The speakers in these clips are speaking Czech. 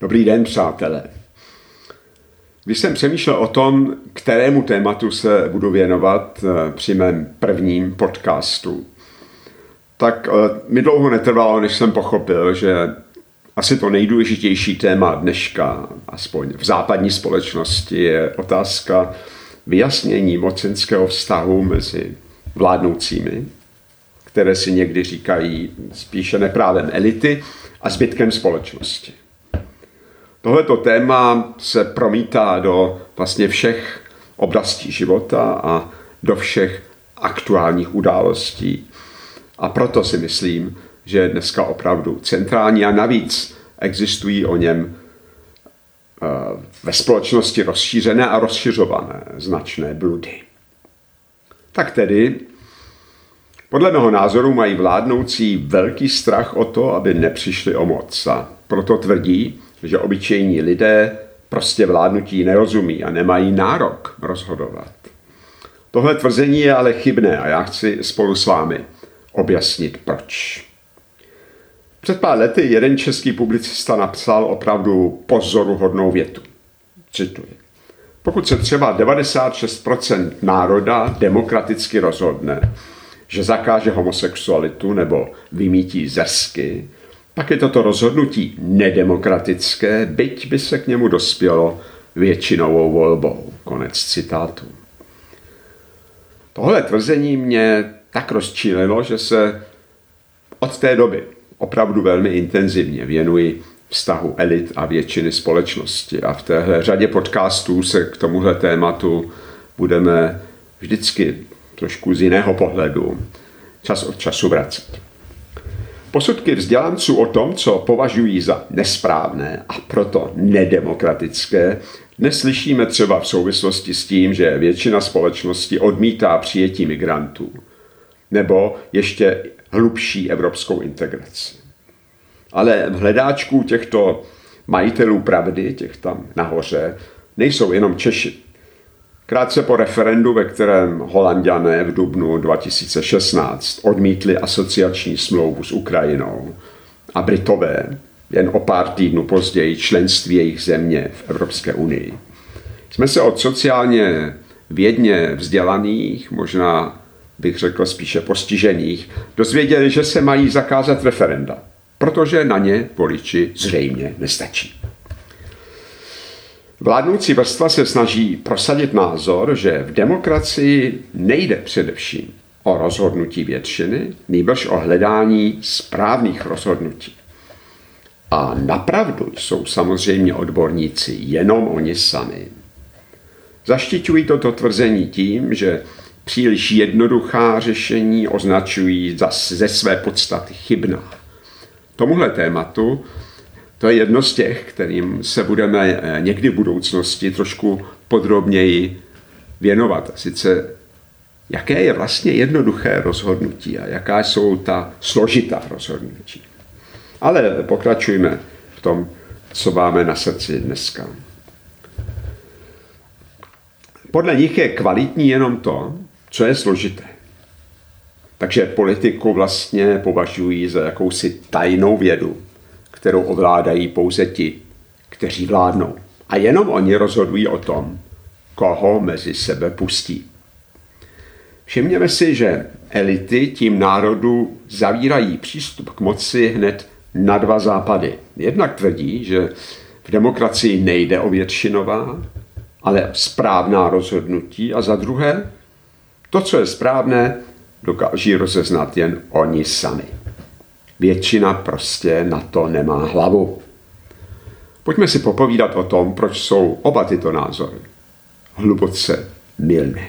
Dobrý den, přátelé. Když jsem přemýšlel o tom, kterému tématu se budu věnovat při mém prvním podcastu, tak mi dlouho netrvalo, než jsem pochopil, že asi to nejdůležitější téma dneška, aspoň v západní společnosti, je otázka vyjasnění mocenského vztahu mezi vládnoucími, které si někdy říkají spíše neprávem elity, a zbytkem společnosti. Tohleto téma se promítá do vlastně všech oblastí života a do všech aktuálních událostí. A proto si myslím, že je dneska opravdu centrální a navíc existují o něm ve společnosti rozšířené a rozšiřované značné bludy. Tak tedy, podle mého názoru mají vládnoucí velký strach o to, aby nepřišli o moc, a proto tvrdí, že obyčejní lidé prostě vládnutí nerozumí a nemají nárok rozhodovat. Tohle tvrzení je ale chybné a já chci spolu s vámi objasnit proč. Před pár lety jeden český publicista napsal opravdu pozoruhodnou větu. Cituji. Pokud se třeba 96% národa demokraticky rozhodne, že zakáže homosexualitu nebo vymítí zesky, pak je toto rozhodnutí nedemokratické, byť by se k němu dospělo většinovou volbou. Konec citátu. Tohle tvrzení mě tak rozčílilo, že se od té doby opravdu velmi intenzivně věnuji vztahu elit a většiny společnosti. A v téhle řadě podcastů se k tomuhle tématu budeme vždycky trošku z jiného pohledu čas od času vracet. Posudky vzdělanců o tom, co považují za nesprávné a proto nedemokratické, dnes slyšíme třeba v souvislosti s tím, že většina společnosti odmítá přijetí migrantů nebo ještě hlubší evropskou integraci. Ale v hledáčku těchto majitelů pravdy, těch tam nahoře, nejsou jenom Češi. Krátce po referendu, ve kterém Holanďané v dubnu 2016 odmítli asociační smlouvu s Ukrajinou a Britové jen o pár týdnů později členství jejich země v Evropské unii, jsme se od sociálně vědně vzdělaných, možná bych řekl spíše postižených, dozvěděli, že se mají zakázat referenda, protože na ně voliči zřejmě nestačí. Vládnoucí vrstva se snaží prosadit názor, že v demokracii nejde především o rozhodnutí většiny, nýbrž o hledání správných rozhodnutí. A napravdu jsou samozřejmě odborníci jenom oni sami. Zaštiťují toto tvrzení tím, že příliš jednoduchá řešení označují ze své podstaty chybná. Tomuhle tématu to je jedno z těch, kterým se budeme někdy v budoucnosti trošku podrobněji věnovat. Sice, jaké je vlastně jednoduché rozhodnutí a jaká jsou ta složitá rozhodnutí. Ale pokračujme v tom, co máme na srdci dneska. Podle nich je kvalitní jenom to, co je složité. Takže politiku vlastně považují za jakousi tajnou vědu, kterou ovládají pouze ti, kteří vládnou. A jenom oni rozhodují o tom, koho mezi sebe pustí. Všimněme si, že elity tím národu zavírají přístup k moci hned na dva západy. Jednak tvrdí, že v demokracii nejde o většinová, ale správná rozhodnutí, a za druhé, to, co je správné, dokáží rozeznat jen oni sami. Většina prostě na to nemá hlavu. Pojďme si popovídat o tom, proč jsou oba tyto názory hluboce mylné.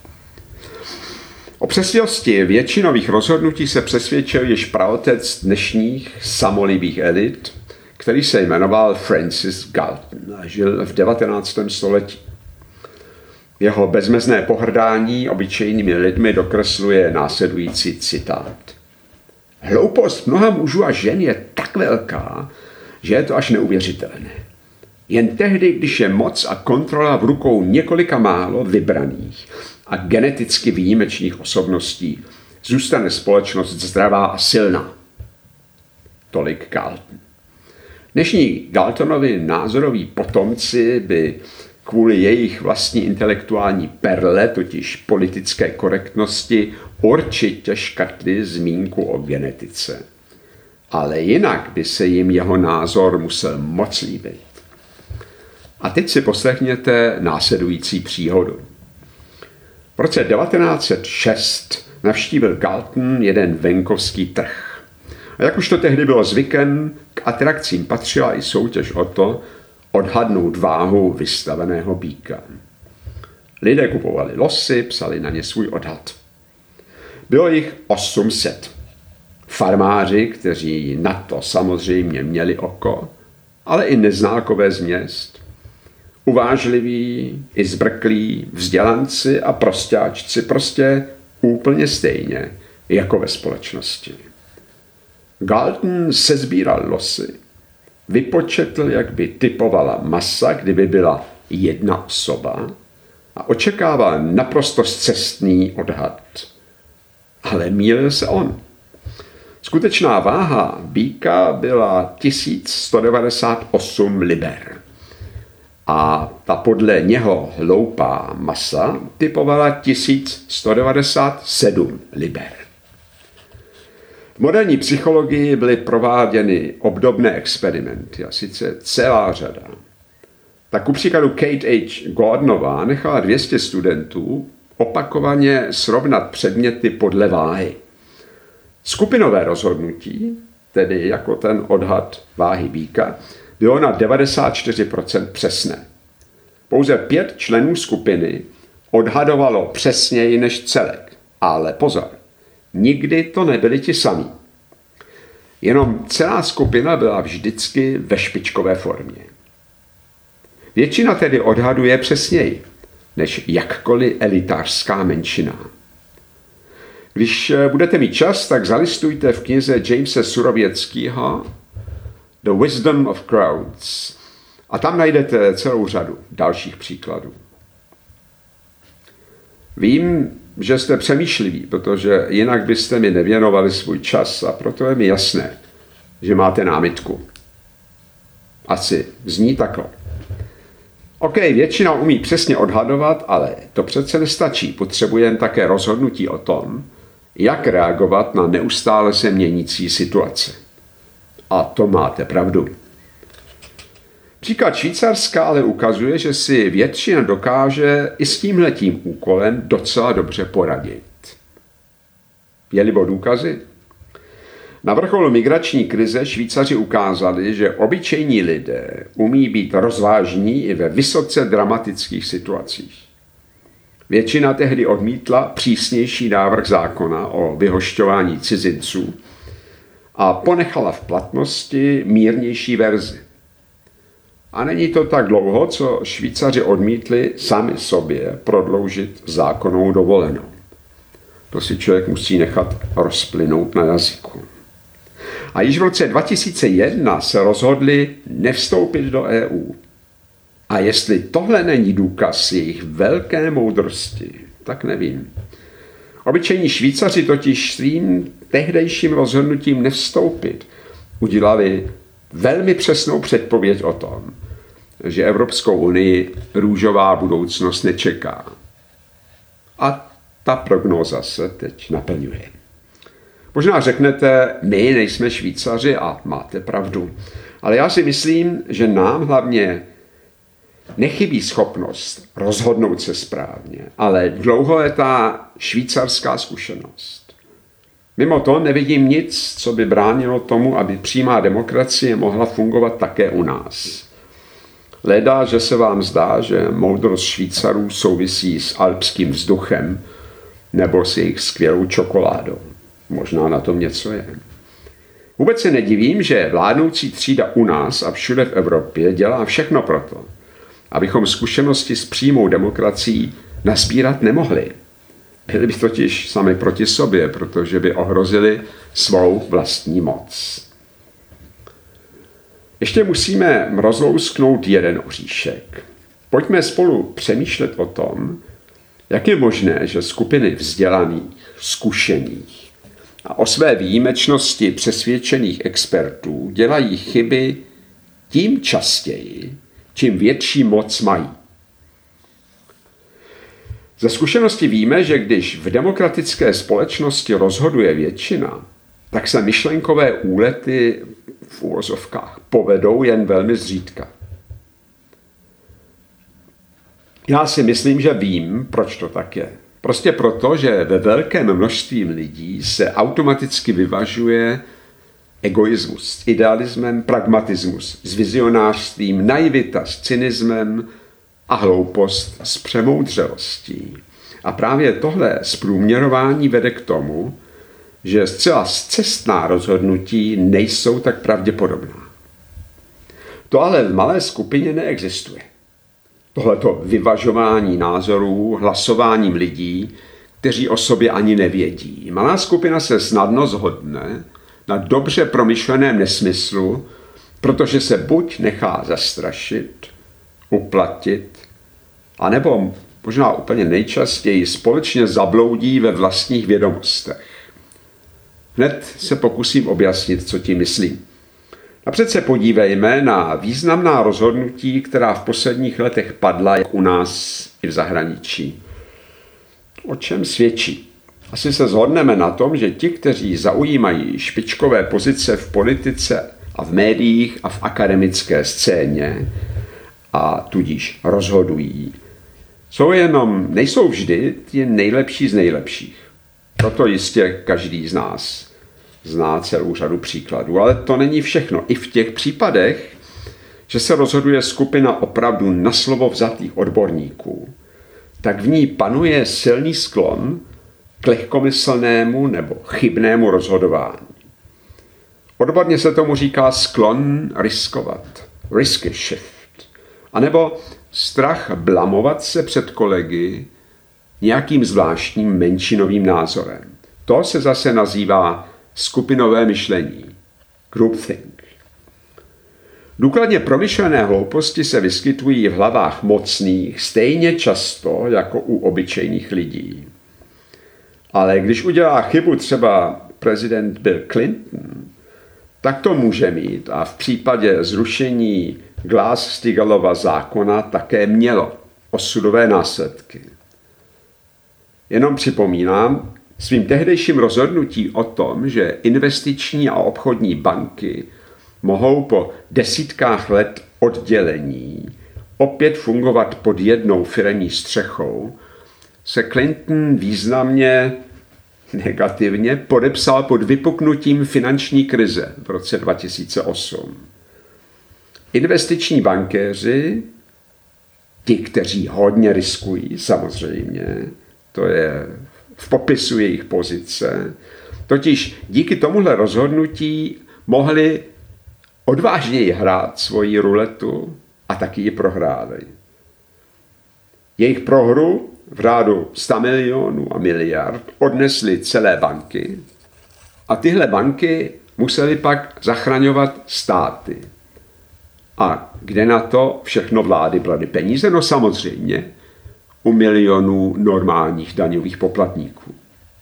O přesnosti většinových rozhodnutí se přesvědčil již praotec dnešních samolibých elit, který se jmenoval Francis Galton a žil v 19. století. Jeho bezmezné pohrdání obyčejnými lidmi dokresluje následující citát. Hloupost mnoha mužů a žen je tak velká, že je to až neuvěřitelné. Jen tehdy, když je moc a kontrola v rukou několika málo vybraných a geneticky výjimečných osobností, zůstane společnost zdravá a silná. Tolik Galton. Dnešní Galtonovi názoroví potomci by kvůli jejich vlastní intelektuální perle, totiž politické korektnosti, určitě škrtli zmínku o genetice. Ale jinak by se jim jeho názor musel moc líbit. A teď si poslechněte následující příhodu. V roce 1906 navštívil Galton jeden venkovský trh. A jak už to tehdy bylo zvykem, k atrakcím patřila i soutěž o to odhadnout váhu vystaveného býka. Lidé kupovali losy, psali na ně svůj odhad. Bylo jich 800. Farmáři, kteří na to samozřejmě měli oko, ale i neznákové z měst. Uvážliví, i zbrklí, vzdělanci a prostáčci, prostě úplně stejně jako ve společnosti. Galton sesbíral losy, vypočetl, jak by typovala masa, kdyby byla jedna osoba, a očekával naprosto scestný odhad. Ale mýlil se on. Skutečná váha býka byla 1198 liber. A ta podle něho hloupá masa typovala 1197 liber. V moderní psychologii byly prováděny obdobné experimenty, a sice celá řada. Tak ku příkladu Kate H. Gordonová nechala 200 studentů opakovaně srovnat předměty podle váhy. Skupinové rozhodnutí, tedy jako ten odhad váhy býka, bylo na 94% přesné. Pouze 5 členů skupiny odhadovalo přesněji než celek. Ale pozor, nikdy to nebyli ti samí. Jenom celá skupina byla vždycky ve špičkové formě. Většina tedy odhaduje přesněji, než jakkoliv elitářská menšina. Když budete mít čas, tak zalistujte v knize Jamese Surovětského The Wisdom of Crowds a tam najdete celou řadu dalších příkladů. Vím, že jste přemýšliví, protože jinak byste mi nevěnovali svůj čas a proto je mi jasné, že máte námitku. Asi zní takhle. OK, většina umí přesně odhadovat, ale to přece nestačí. Potřebujeme také rozhodnutí o tom, jak reagovat na neustále se měnící situace. A to máte pravdu. Příklad Švýcarska ale ukazuje, že si většina dokáže i s tímhletím úkolem docela dobře poradit. Je-libo důkazy? Na vrcholu migrační krize Švýcaři ukázali, že obyčejní lidé umí být rozvážní i ve vysoce dramatických situacích. Většina tehdy odmítla přísnější návrh zákona o vyhošťování cizinců a ponechala v platnosti mírnější verzi. A není to tak dlouho, co Švýcaři odmítli sami sobě prodloužit zákonnou dovolenou. To si člověk musí nechat rozplynout na jazyku. A již v roce 2001 se rozhodli nevstoupit do EU. A jestli tohle není důkaz jejich velké moudrosti, tak nevím. Obyčejní Švýcaři totiž svým tehdejším rozhodnutím nevstoupit udělali velmi přesnou předpověď o tom, že Evropskou unii růžová budoucnost nečeká. A ta prognóza se teď naplňuje. Možná řeknete, my nejsme Švýcaři a máte pravdu. Ale já si myslím, že nám hlavně nechybí schopnost rozhodnout se správně, ale dlouholetá švýcarská zkušenost. Mimo to nevidím nic, co by bránilo tomu, aby přímá demokracie mohla fungovat také u nás. Leda, že se vám zdá, že moudrost Švýcarů souvisí s alpským vzduchem nebo s jejich skvělou čokoládou. Možná na tom něco je. Vůbec se nedivím, že vládnoucí třída u nás a všude v Evropě dělá všechno proto, abychom zkušenosti s přímou demokracií nasbírat nemohli. Byli by totiž sami proti sobě, protože by ohrozili svou vlastní moc. Ještě musíme rozlousknout jeden oříšek. Pojďme spolu přemýšlet o tom, jak je možné, že skupiny vzdělaných, zkušených a o své výjimečnosti přesvědčených expertů dělají chyby tím častěji, čím větší moc mají. Ze zkušenosti víme, že když v demokratické společnosti rozhoduje většina, tak se myšlenkové úlety v úvozovkách povedou jen velmi zřídka. Já si myslím, že vím, proč to tak je. Prostě proto, že ve velkém množství lidí se automaticky vyvažuje egoismus s idealismem, pragmatismus s vizionářstvím, naivita s cynismem a hloupost s přemoudřelostí. A právě tohle zprůměrování vede k tomu, že zcela scestná rozhodnutí nejsou tak pravděpodobná. To ale v malé skupině neexistuje. Tohleto vyvažování názorů hlasováním lidí, kteří o sobě ani nevědí. Malá skupina se snadno shodne na dobře promyšleném nesmyslu, protože se buď nechá zastrašit, uplatit, anebo možná úplně nejčastěji společně zabloudí ve vlastních vědomostech. Hned se pokusím objasnit, co tím myslím. Napřed se podívejme na významná rozhodnutí, která v posledních letech padla jak u nás i v zahraničí. O čem svědčí? Asi se shodneme na tom, že ti, kteří zaujímají špičkové pozice v politice a v médiích a v akademické scéně a tudíž rozhodují, nejsou vždy ti nejlepší z nejlepších. Proto jistě každý z nás zná celou řadu příkladů. Ale to není všechno. I v těch případech, že se rozhoduje skupina opravdu na slovo vzatých odborníků, tak v ní panuje silný sklon k lehkomyslnému nebo chybnému rozhodování. Odborně se tomu říká sklon riskovat, risky shift, anebo strach blamovat se před kolegy nějakým zvláštním menšinovým názorem. To se zase nazývá skupinové myšlení, groupthink. Důkladně promyšlené hlouposti se vyskytují v hlavách mocných stejně často jako u obyčejných lidí. Ale když udělá chybu třeba prezident Bill Clinton, tak to může mít a v případě zrušení Glass-Steagallova zákona také mělo osudové následky. Jenom připomínám svým tehdejším rozhodnutí o tom, že investiční a obchodní banky mohou po desítkách let oddělení opět fungovat pod jednou firemní střechou, se Clinton významně negativně podepsal pod vypuknutím finanční krize v roce 2008. Investiční bankéři, ti, kteří hodně riskují, samozřejmě, to je v popisu jejich pozice, totiž díky tomuhle rozhodnutí mohli odvážněji hrát svoji ruletu a taky ji prohráli. Jejich prohru v řádu 100 milionů a miliard odnesly celé banky a tyhle banky museli pak zachraňovat státy. A kde na to všechno vlády braly peníze? No samozřejmě u milionů normálních daňových poplatníků.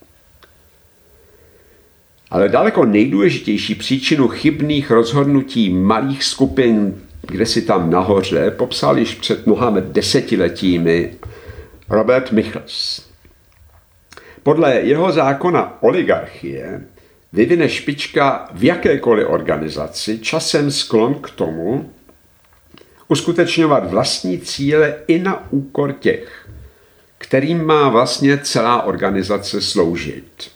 Ale daleko nejdůležitější příčinu chybných rozhodnutí malých skupin, kde si tam nahoře, popsal již před mnoha desetiletími Robert Michels. Podle jeho zákona oligarchie vyvine špička v jakékoliv organizaci časem sklon k tomu uskutečňovat vlastní cíle i na úkor těch, kterým má vlastně celá organizace sloužit.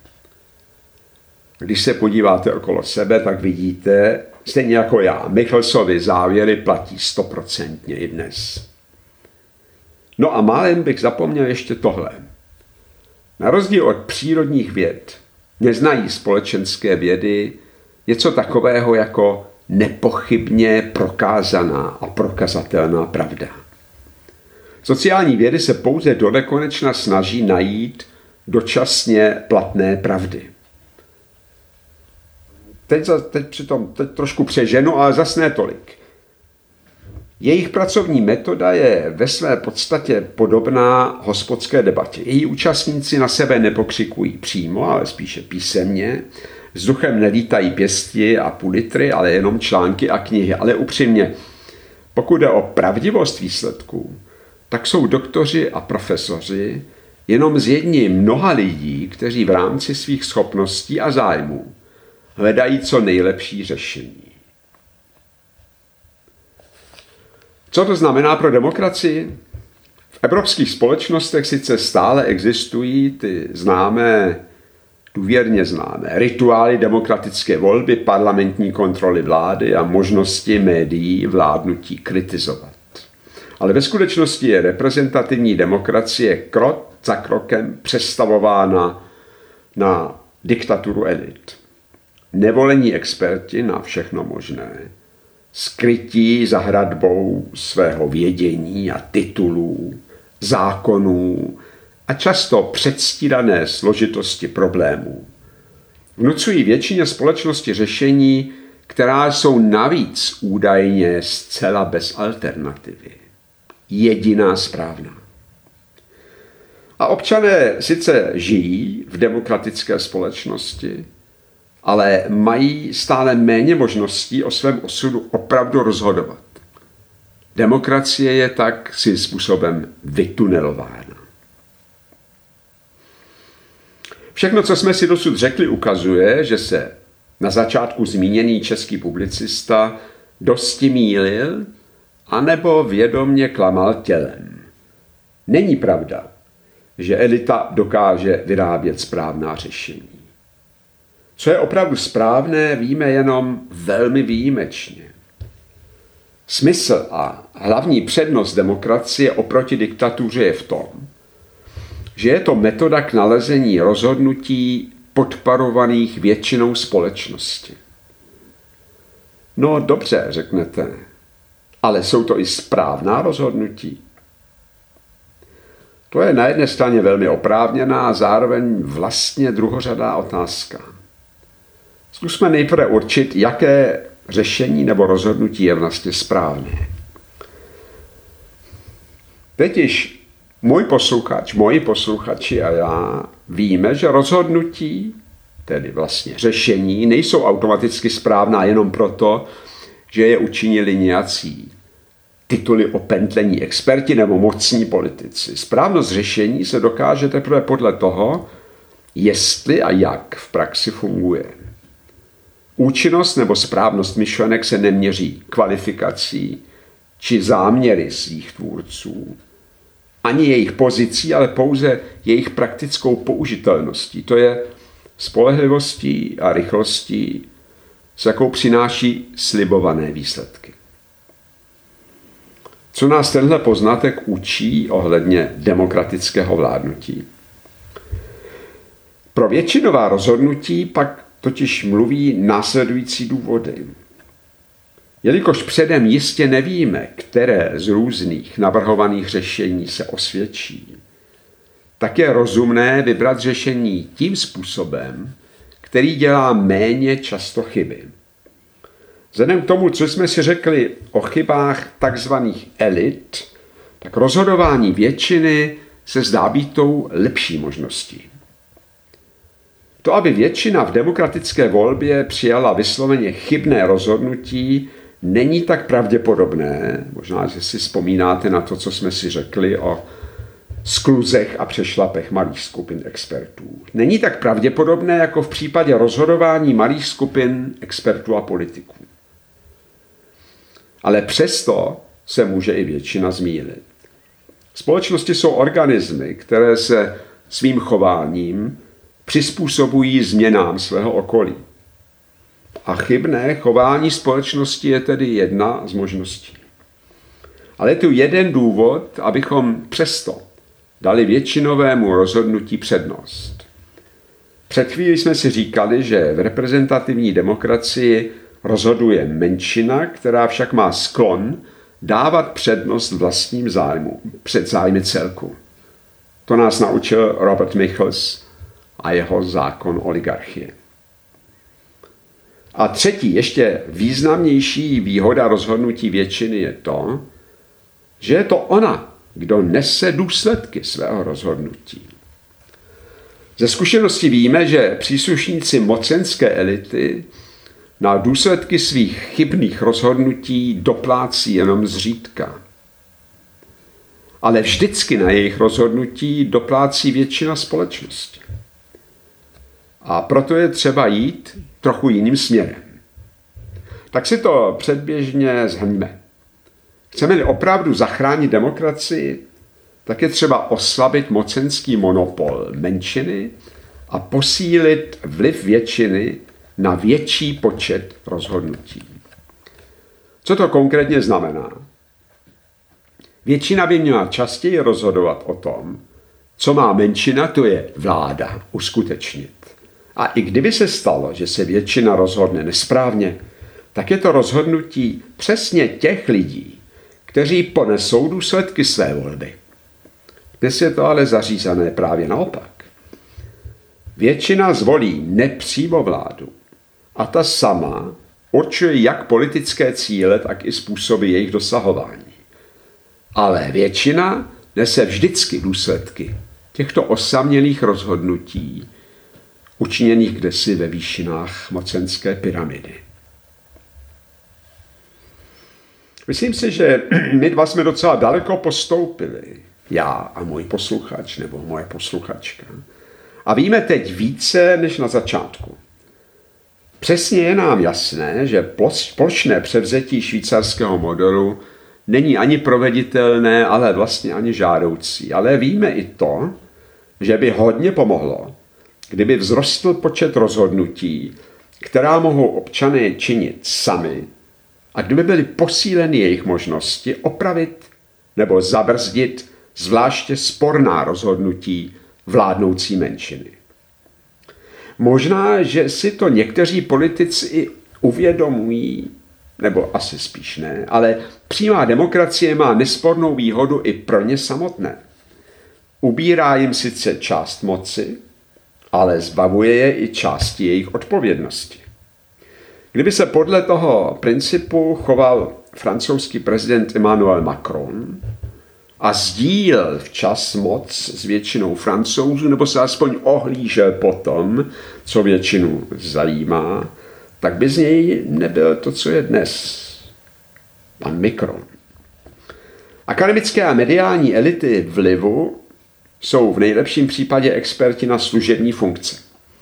Když se podíváte okolo sebe, tak vidíte, stejně jako já, Michelsovy závěry platí 100% i dnes. No a málem bych zapomněl ještě tohle. Na rozdíl od přírodních věd neznají společenské vědy něco takového jako nepochybně prokázaná a prokazatelná pravda. Sociální vědy se pouze donekonečna snaží najít dočasně platné pravdy. Teď trošku přeženu, ale zas ne tolik. Jejich pracovní metoda je ve své podstatě podobná hospodské debatě. Její účastníci na sebe nepokřikují přímo, ale spíše písemně. Vzduchem nelítají pěsti a půl litry, ale jenom články a knihy. Ale upřímně, pokud jde o pravdivost výsledků, tak jsou doktoři a profesoři jenom z jedním mnoha lidí, kteří v rámci svých schopností a zájmů hledají co nejlepší řešení. Co to znamená pro demokracii? V evropských společnostech sice stále existují ty důvěrně známé rituály demokratické volby, parlamentní kontroly vlády a možnosti médií vládnutí kritizovat. Ale ve skutečnosti je reprezentativní demokracie krok za krokem přestavována na diktaturu elit. Nevolení experti na všechno možné, skrytí za hradbou svého vědění a titulů, zákonů a často předstírané složitosti problémů vnucují většině společnosti řešení, která jsou navíc údajně zcela bez alternativy. Jediná správná. A občané sice žijí v demokratické společnosti, ale mají stále méně možností o svém osudu opravdu rozhodovat. Demokracie je tak svým způsobem vytunelována. Všechno, co jsme si dosud řekli, ukazuje, že se na začátku zmíněný český publicista dosti mýlil anebo vědomně klamal tělem. Není pravda, že elita dokáže vyrábět správná řešení. Co je opravdu správné, víme jenom velmi výjimečně. Smysl a hlavní přednost demokracie oproti diktatuře je v tom, že je to metoda k nalezení rozhodnutí podporovaných většinou společnosti. No dobře, řeknete, ale jsou to i správná rozhodnutí. To je na jedné straně velmi oprávněná a zároveň vlastně druhořadá otázka. Zkusme nejprve určit, jaké řešení nebo rozhodnutí je vlastně správné. Teď již moji posluchači a já víme, že rozhodnutí, tedy vlastně řešení, nejsou automaticky správná jenom proto, že je učinili nějací tituly opentlení experti nebo mocní politici. Správnost řešení se dokáže teprve podle toho, jestli a jak v praxi funguje. Účinnost nebo správnost myšlenek se neměří kvalifikací či záměry svých tvůrců, ani jejich pozicí, ale pouze jejich praktickou použitelností. To je spolehlivostí a rychlostí, s jakou přináší slibované výsledky. Co nás tenhle poznatek učí ohledně demokratického vládnutí? Pro většinová rozhodnutí pak totiž mluví následující důvody. Jelikož předem jistě nevíme, které z různých navrhovaných řešení se osvědčí, tak je rozumné vybrat řešení tím způsobem, který dělá méně často chyby. Vzhledem k tomu, co jsme si řekli o chybách takzvaných elit, tak rozhodování většiny se zdá být tou lepší možností. To, aby většina v demokratické volbě přijala vysloveně chybné rozhodnutí, není tak pravděpodobné. Možná, že si vzpomínáte na to, co jsme si řekli o skluzech a přešlapech malých skupin expertů. Není tak pravděpodobné jako v případě rozhodování malých skupin expertů a politiků. Ale přesto se může i většina zmýlit. Společnosti jsou organismy, které se svým chováním přizpůsobují změnám svého okolí. A chybné chování společnosti je tedy jedna z možností. Ale je tu jeden důvod, abychom přesto dali většinovému rozhodnutí přednost. Před chvílí jsme si říkali, že v reprezentativní demokracii rozhoduje menšina, která však má sklon dávat přednost vlastním zájmu před zájmy celku. To nás naučil Robert Michels a jeho zákon oligarchie. A třetí, ještě významnější výhoda rozhodnutí většiny je to, že je to ona, kdo nese důsledky svého rozhodnutí. Ze zkušenosti víme, že příslušníci mocenské elity na důsledky svých chybných rozhodnutí doplácí jenom zřídka. Ale vždycky na jejich rozhodnutí doplácí většina společnosti. A proto je třeba jít trochu jiným směrem. Tak si to předběžně shrňme. Chceme-li opravdu zachránit demokracii, tak je třeba oslabit mocenský monopol menšiny a posílit vliv většiny na větší počet rozhodnutí. Co to konkrétně znamená? Většina by měla častěji rozhodovat o tom, co má menšina, to je vláda, uskutečnit. A i kdyby se stalo, že se většina rozhodne nesprávně, tak je to rozhodnutí přesně těch lidí, kteří ponesou důsledky své volby. Dnes je to ale zařízené právě naopak. Většina zvolí nepřímo vládu a ta sama určuje jak politické cíle, tak i způsoby jejich dosahování. Ale většina nese vždycky důsledky těchto osamělých rozhodnutí, učiněných kdesi ve výšinách mocenské pyramidy. Myslím si, že my dva jsme docela daleko postoupili, já a můj posluchač nebo moje posluchačka. A víme teď více než na začátku. Přesně je nám jasné, že plošné převzetí švýcarského modelu není ani proveditelné, ale vlastně ani žádoucí. Ale víme i to, že by hodně pomohlo, kdyby vzrostl počet rozhodnutí, která mohou občané činit sami, a kdyby byly posíleny jejich možnosti opravit nebo zabrzdit zvláště sporná rozhodnutí vládnoucí menšiny. Možná, že si to někteří politici i uvědomují, nebo asi spíš ne, ale přímá demokracie má nespornou výhodu i pro ně samotné. Ubírá jim sice část moci, ale zbavuje je i části jejich odpovědnosti. Kdyby se podle toho principu choval francouzský prezident Emmanuel Macron a sdílel včas moc s většinou Francouzů, nebo se aspoň ohlížel potom, co většinu zajímá, tak by z něj nebyl to, co je dnes. Pan Macron. Akademické a mediální elity vlivu jsou v nejlepším případě experti na služební funkce.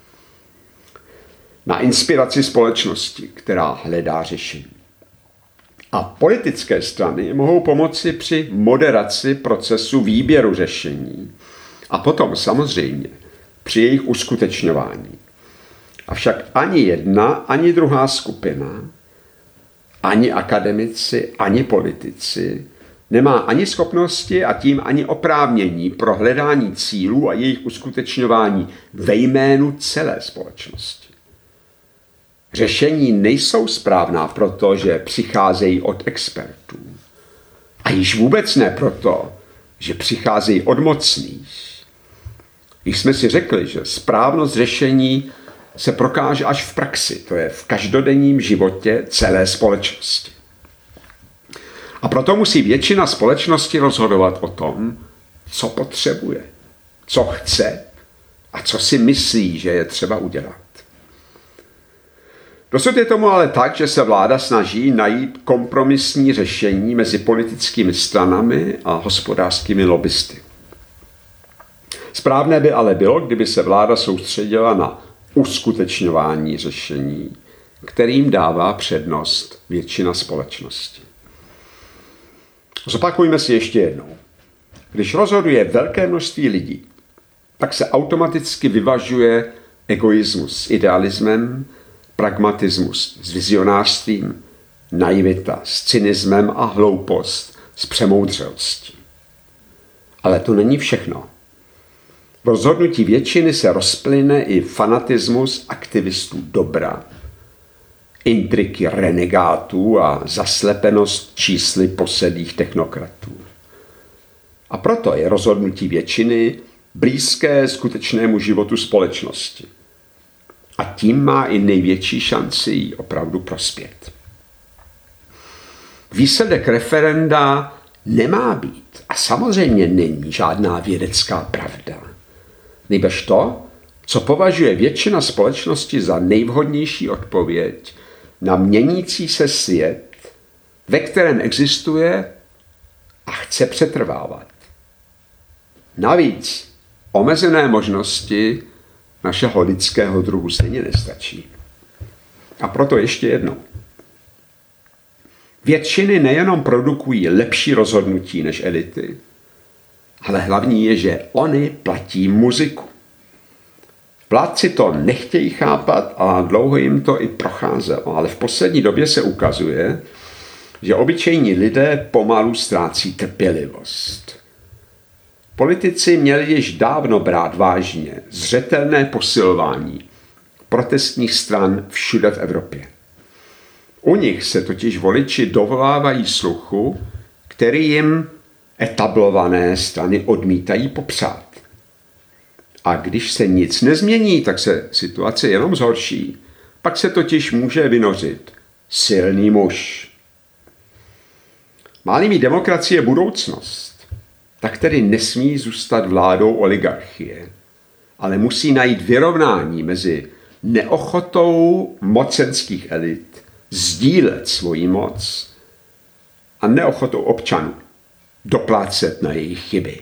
Na inspiraci společnosti, která hledá řešení. A politické strany mohou pomoci při moderaci procesu výběru řešení a potom samozřejmě při jejich uskutečňování. Avšak ani jedna, ani druhá skupina, ani akademici, ani politici nemá ani schopnosti a tím ani oprávnění pro hledání cílů a jejich uskutečňování ve jménu celé společnosti. Řešení nejsou správná proto, že přicházejí od expertů. A již vůbec ne proto, že přicházejí od mocných. Když jsme si řekli, že správnost řešení se prokáže až v praxi, to je v každodenním životě celé společnosti. A proto musí většina společnosti rozhodovat o tom, co potřebuje, co chce a co si myslí, že je třeba udělat. Dosud je tomu ale tak, že se vláda snaží najít kompromisní řešení mezi politickými stranami a hospodářskými lobbysty. Správné by ale bylo, kdyby se vláda soustředila na uskutečňování řešení, kterým dává přednost většina společnosti. Zopakujme si ještě jednou. Když rozhoduje velké množství lidí, tak se automaticky vyvažuje egoismus s idealismem, pragmatismus s vizionářstvím, naivita s cynismem a hloupost s přemoudřelostí. Ale to není všechno. V rozhodnutí většiny se rozplyne i fanatismus aktivistů dobra, intriky renegátů a zaslepenost čísly posedlých technokratů. A proto je rozhodnutí většiny blízké skutečnému životu společnosti. A tím má i největší šanci jí opravdu prospět. Výsledek referenda nemá být a samozřejmě není žádná vědecká pravda. Nýbrž to, co považuje většina společnosti za nejvhodnější odpověď na měnící se svět, ve kterém existuje a chce přetrvávat. Navíc omezené možnosti našeho lidského druhu stejně nestačí. A proto ještě jednou. Většiny nejenom produkují lepší rozhodnutí než elity, ale hlavní je, že oni platí muziku. Vládci to nechtějí chápat a dlouho jim to i procházelo, ale v poslední době se ukazuje, že obyčejní lidé pomalu ztrácí trpělivost. Politici měli již dávno brát vážně zřetelné posilování protestních stran všude v Evropě. U nich se totiž voliči dovolávají sluchu, který jim etablované strany odmítají popřát. A když se nic nezmění, tak se situace jenom zhorší. Pak se totiž může vynořit silný muž. Má-li mít demokracie budoucnost, tak tedy nesmí zůstat vládou oligarchie, ale musí najít vyrovnání mezi neochotou mocenských elit sdílet svoji moc a neochotou občanů doplácet na jejich chyby.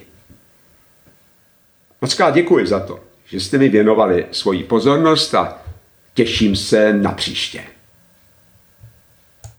Mockrát děkuji za to, že jste mi věnovali svoji pozornost a těším se na příště.